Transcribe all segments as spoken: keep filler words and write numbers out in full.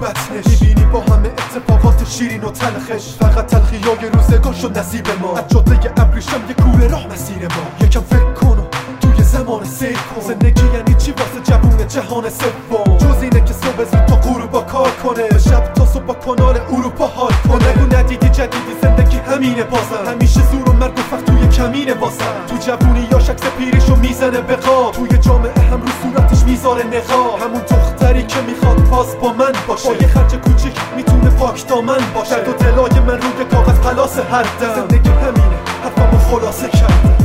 بطنش میبینی با همه اتفاقات شیرین و تلخش فقط تلخیای روزگار شد نصیب ما از جاده ابریشم یه کوره راه مسیر ما یکم فکر کن و توی زمان سیر کن زندگی یعنی چی واسه جوون جهان سوم جز اینه که صبح زود تا غروب با کار کنه شب تا صبح با کانال اروپا حال کنه نگو ندیدی جدیدی زندگی همینه بازم همیشه زور و مرگ و فقط توی کمینه واسم تو جوونی یا شخص پیریشو میزنه به خواب توی جامعه هم رو صورتش میذاره نقاب همون دختری که میخواد باز با من باشه با یه خرج کوچیک میتونه پاک دامن باشه درد و دلای من روی کاغذ پلاس هر دم زندگی همینه حرفمو خلاصه کردم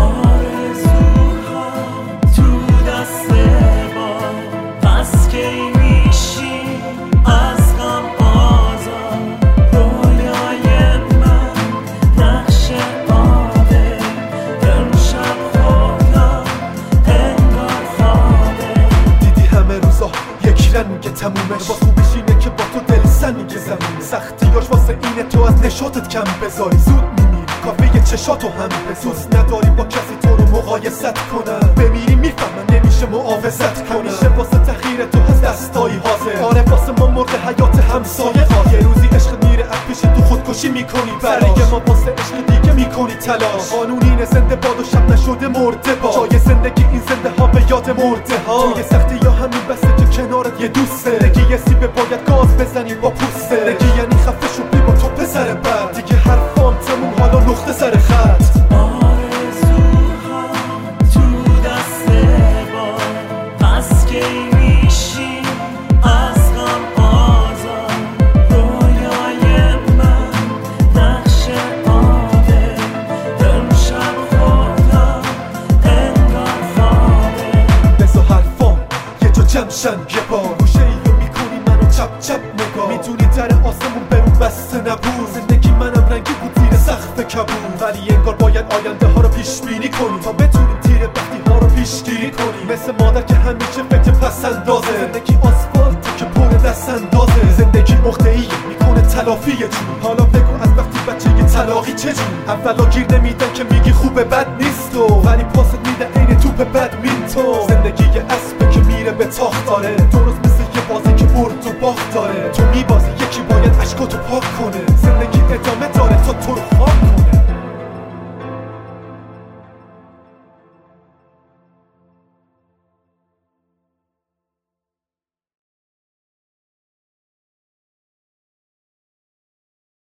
آرزوها تو دست ما پس که میشی از غم آزاد رویای من نقش آبه امشب خدا انگار خوابه دیدی همه روزا یک رنگ تمومش با خوبیش اینه که با تو دل سنگ زمین سختیاش واسه اینه تو از نشاطت کم بذاری زود میمیری کافه چشاتو هم بسوز نداری با کسی تو رو مقایست کنم بمیری میفهمن نمیشه معاوضت کنم همیشه واسه تخییر تو هست دستایی حاضر آره واسه ما مرد حیات همسایه ها یه روزی عشق میره از پیش تو خودکشی میکنی برای ما واسه عشق دیگه میکنی تلاش قانون اینه زنده باد و شب نشده مرده با جای زندگی این زنده ها به یاد مرده ها توی سختی یا همین بسته که کنارت یه دوسته زندگی یه سیبه باید گاز بزنی با پوسته زندگی یعنی خفه شو بی با تو پسر بد دیگه حرفام تموم حالا نقطه سر خط آرزوها تو دست ما پس که میشی از غم آزاد رویای من نقش آبه امشب خدا انگار خوابه بزا حرفام یه جا جمشن یه بار گوشه ای رو میکنی منو چپ چپ نگاه میتونی در آسمون برون بسته نبود زندگی منم رنگی بود زیر سقف کبود ولی انگار باید آینده ها رو پیش بینی کنی تا بتونیم تیر بختی ها رو پیش گیری کنی مثل مادر که همیشه فکر پس اندازه زندگی آسفالت که پر دست اندازه زندگی عقده ایه میکنه تلافی جون حالا بگو از وقتی بچه یه طلاقی چه جون اولا گیر نمیدن که میگی خوبه بد نیست و ولی پاست میده عین توپ بدمینتون زندگی یه اسبه که میره به تاخت داره